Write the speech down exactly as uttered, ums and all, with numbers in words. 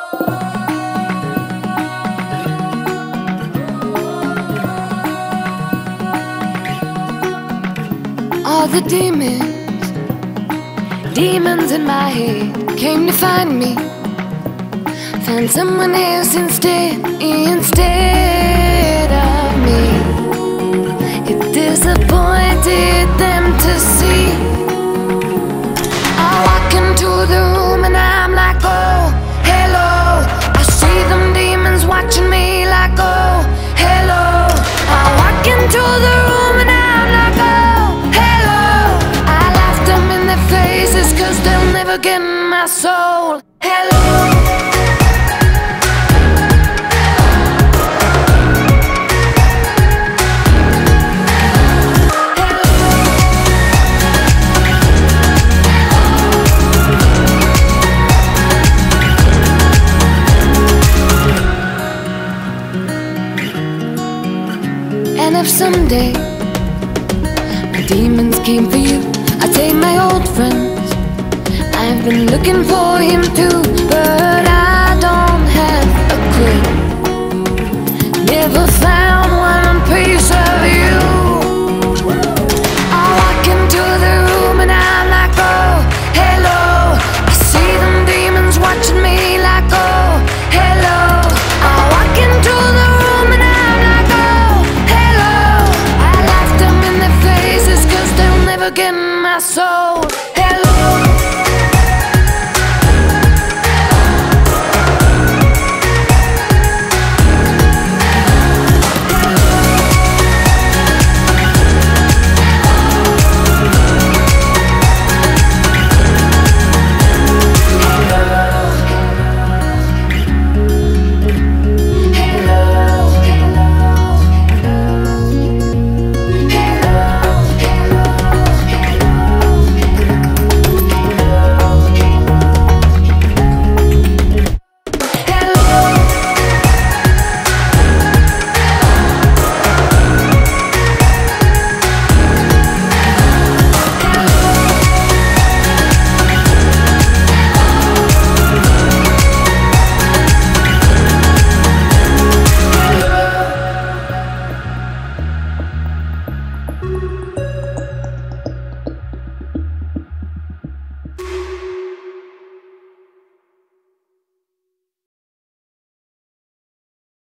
All the demons, demons in my head came to find me. Found someone else instead, instead of me. It disappointed them to see. I walk into the room and I'm like, oh, hello. I see them demons watching me like, oh, hello. I walk into the room and I'm like, oh, hello. I laughed them in their faces, cause they'll never get my soul. Hello. And if someday my demons came for you, I'd take my old friends. I've been looking for him too, but I don't have a clue. Never found one piece of you. I walk into the room and I'm like, oh, hello. I see them demons watching me like, oh, hello. I walk into the room and I'm like, oh, hello. I laughed them in their faces, cause they'll never get my soul.